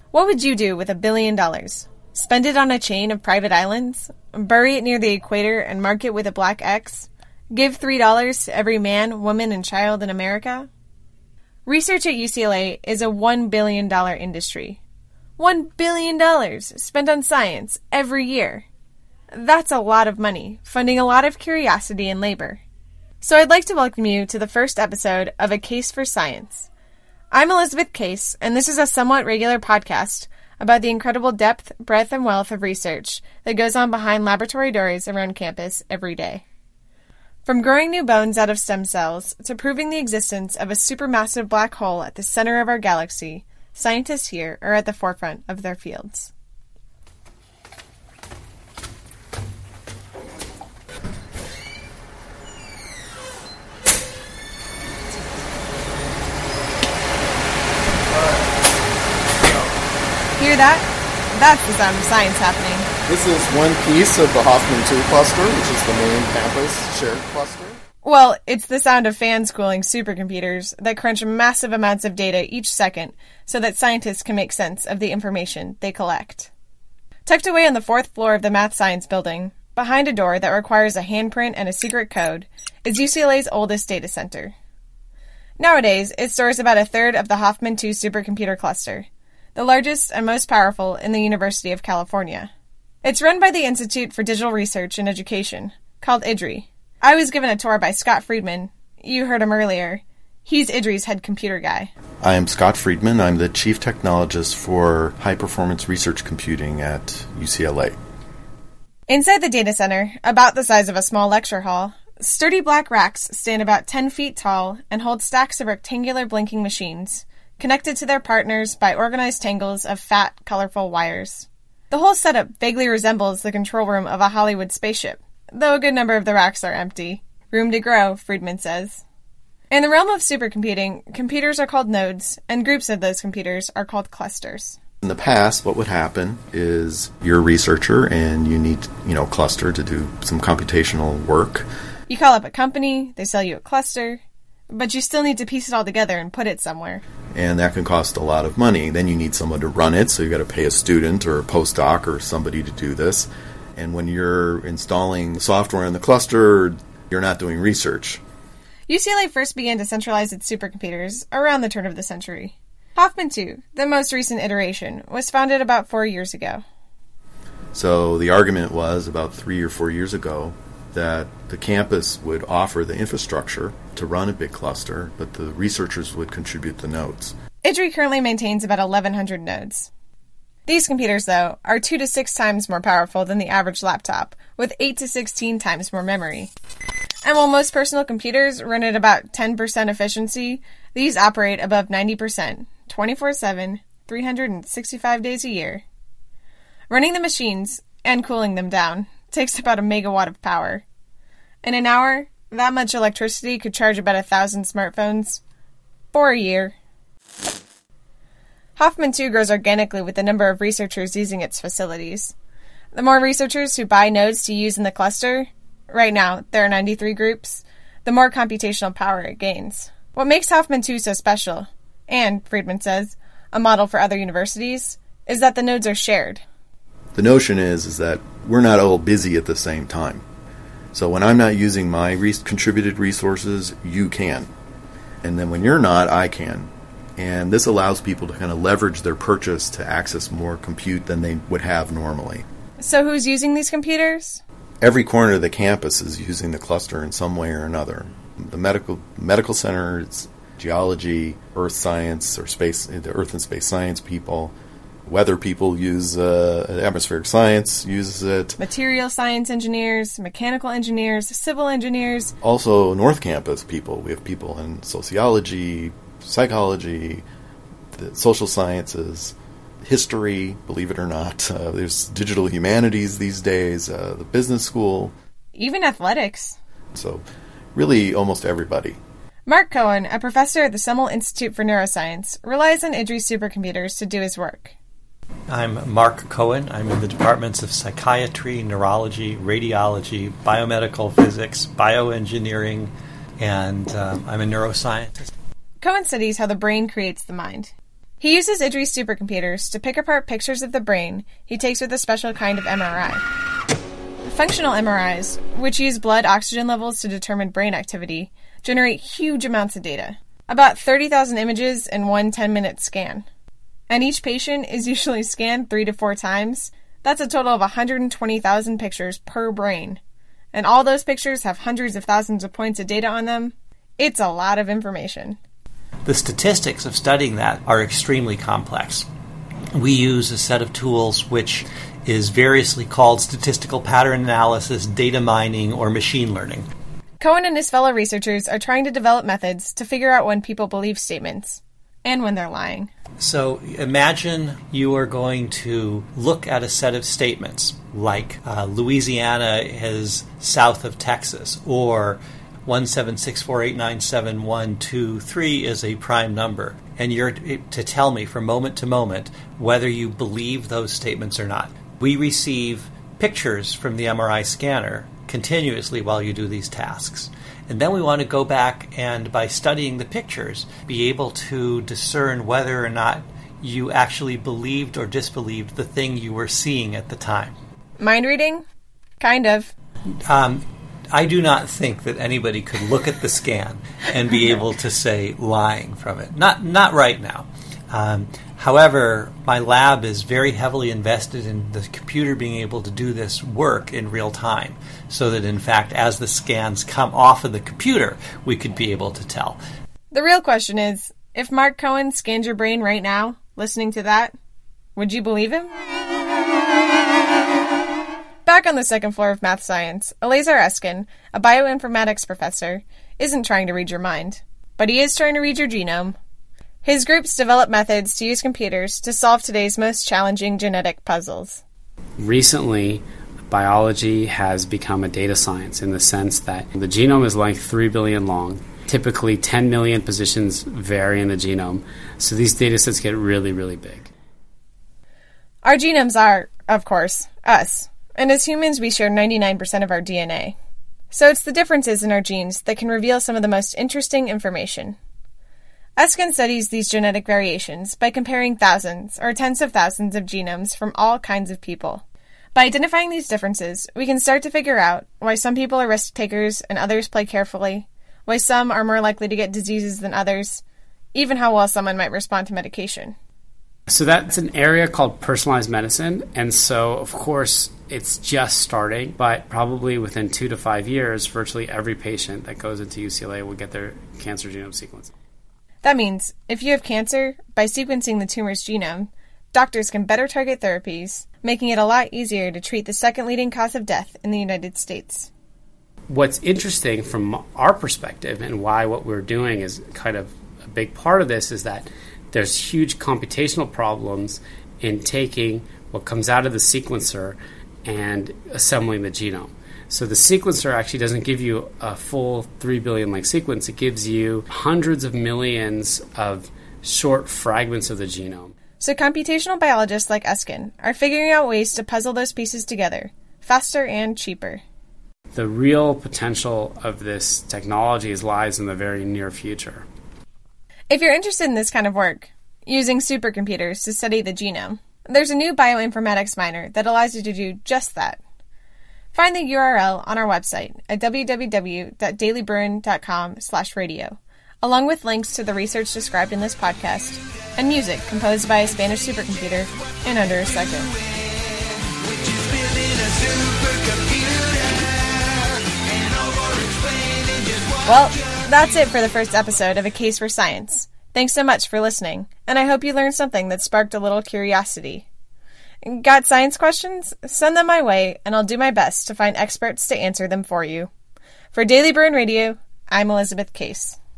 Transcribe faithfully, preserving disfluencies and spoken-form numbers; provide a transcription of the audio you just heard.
What would you do with a billion dollars? Spend it on a chain of private islands? Bury it near the equator and mark it with a black X? Give three dollars to every man, woman, and child in America? Research at U C L A is a one billion dollars industry. one billion dollars spent on science every year. That's a lot of money, funding a lot of curiosity and labor. So I'd like to welcome you to the first episode of A Case for Science. I'm Elizabeth Case, and this is a somewhat regular podcast about the incredible depth, breadth, and wealth of research that goes on behind laboratory doors around campus every day. From growing new bones out of stem cells to proving the existence of a supermassive black hole at the center of our galaxy, scientists here are at the forefront of their fields. Hear that? That's the sound of science happening. This is one piece of the Hoffman two cluster, which is the main campus shared cluster. Well, it's the sound of fans cooling supercomputers that crunch massive amounts of data each second so that scientists can make sense of the information they collect. Tucked away on the fourth floor of the Math Science building, behind a door that requires a handprint and a secret code, is U C L A's oldest data center. Nowadays, it stores about a third of the Hoffman two supercomputer cluster, the largest and most powerful in the University of California. It's run by the Institute for Digital Research and Education, called I D R I. I was given a tour by Scott Friedman. You heard him earlier. He's I D R I's head computer guy. I am Scott Friedman. I'm the Chief Technologist for High Performance Research Computing at U C L A. Inside the data center, about the size of a small lecture hall, sturdy black racks stand about ten feet tall and hold stacks of rectangular blinking machines, connected to their partners by organized tangles of fat, colorful wires. The whole setup vaguely resembles the control room of a Hollywood spaceship, though a good number of the racks are empty. Room to grow, Friedman says. In the realm of supercomputing, computers are called nodes, and groups of those computers are called clusters. In the past, what would happen is you're a researcher and you need, you know, a cluster to do some computational work. You call up a company, they sell you a cluster, but you still need to piece it all together and put it somewhere. And that can cost a lot of money. Then you need someone to run it, so you got to pay a student or a postdoc or somebody to do this. And when you're installing software in the cluster, you're not doing research. U C L A first began to centralize its supercomputers around the turn of the century. Hoffman two, the most recent iteration, was founded about four years ago. So the argument was about three or four years ago that the campus would offer the infrastructure to run a big cluster, but the researchers would contribute the nodes. I D R I currently maintains about eleven hundred nodes. These computers, though, are two to six times more powerful than the average laptop, with eight to sixteen times more memory. And while most personal computers run at about ten percent efficiency, these operate above ninety percent, twenty-four seven, three hundred sixty-five days a year. Running the machines, and cooling them down, takes about a megawatt of power. In an hour, that much electricity could charge about a thousand smartphones. For a year. Hoffman two grows organically with the number of researchers using its facilities. The more researchers who buy nodes to use in the cluster, right now there are ninety-three groups, the more computational power it gains. What makes Hoffman two so special, and, Friedman says, a model for other universities, is that the nodes are shared. The notion is, is that we're not all busy at the same time. So when I'm not using my re- contributed resources, you can. And then when you're not, I can. And this allows people to kind of leverage their purchase to access more compute than they would have normally. So who's using these computers? Every corner of the campus is using the cluster in some way or another. The medical medical centers, geology, earth science, or space, the earth and space science people, weather people use uh, atmospheric science uses it. Material science engineers, mechanical engineers, civil engineers. Also North Campus people. We have people in sociology, psychology, the social sciences, history, believe it or not. Uh, there's digital humanities these days, uh, the business school. Even athletics. So really almost everybody. Mark Cohen, a professor at the Semel Institute for Neuroscience, relies on I D R I supercomputers to do his work. I'm Mark Cohen. I'm in the departments of psychiatry, neurology, radiology, biomedical physics, bioengineering, and um, I'm a neuroscientist. Cohen studies how the brain creates the mind. He uses IDRIS supercomputers to pick apart pictures of the brain he takes with a special kind of M R I. Functional M R Is, which use blood oxygen levels to determine brain activity, generate huge amounts of data, about thirty thousand images in one ten-minute scan. And each patient is usually scanned three to four times. That's a total of one hundred twenty thousand pictures per brain. And all those pictures have hundreds of thousands of points of data on them. It's a lot of information. The statistics of studying that are extremely complex. We use a set of tools which is variously called statistical pattern analysis, data mining, or machine learning. Cohen and his fellow researchers are trying to develop methods to figure out when people believe statements and when they're lying. So imagine you are going to look at a set of statements like uh, Louisiana is south of Texas, or one seven six four eight nine seven one two three is a prime number, and you're to tell me from moment to moment whether you believe those statements or not. We receive pictures from the M R I scanner continuously while you do these tasks. And then we want to go back and, by studying the pictures, be able to discern whether or not you actually believed or disbelieved the thing you were seeing at the time. Mind reading? Kind of. Um, I do not think that anybody could look at the scan and be able to say lying from it. Not not right now. Um, however, my lab is very heavily invested in the computer being able to do this work in real time, so that, in fact, as the scans come off of the computer, we could be able to tell. The real question is, if Mark Cohen scanned your brain right now, listening to that, would you believe him? Back on the second floor of Math Science, Elazar Eskin, a bioinformatics professor, isn't trying to read your mind, but he is trying to read your genome. His groups develop methods to use computers to solve today's most challenging genetic puzzles. Recently, biology has become a data science in the sense that the genome is like three billion long. Typically, ten million positions vary in the genome, so these data sets get really, really big. Our genomes are, of course, us. And as humans, we share ninety-nine percent of our D N A. So it's the differences in our genes that can reveal some of the most interesting information. Eskin studies these genetic variations by comparing thousands or tens of thousands of genomes from all kinds of people. By identifying these differences, we can start to figure out why some people are risk takers and others play carefully, why some are more likely to get diseases than others, even how well someone might respond to medication. So that's an area called personalized medicine, and so, of course, it's just starting, but probably within two to five years, virtually every patient that goes into U C L A will get their cancer genome sequenced. That means, if you have cancer, by sequencing the tumor's genome, doctors can better target therapies, making it a lot easier to treat the second leading cause of death in the United States. What's interesting from our perspective, and why what we're doing is kind of a big part of this, is that there's huge computational problems in taking what comes out of the sequencer and assembling the genome. So the sequencer actually doesn't give you a full three billion like sequence. It gives you hundreds of millions of short fragments of the genome. So computational biologists like Eskin are figuring out ways to puzzle those pieces together, faster and cheaper. The real potential of this technology lies in the very near future. If you're interested in this kind of work, using supercomputers to study the genome, there's a new bioinformatics miner that allows you to do just that. Find the U R L on our website at w w w dot daily bruin dot com slash radio, along with links to the research described in this podcast and music composed by a Spanish supercomputer in under a second. Well, that's it for the first episode of A Case for Science. Thanks so much for listening, and I hope you learned something that sparked a little curiosity. Got science questions? Send them my way, and I'll do my best to find experts to answer them for you. For Daily Bruin Radio, I'm Elizabeth Case.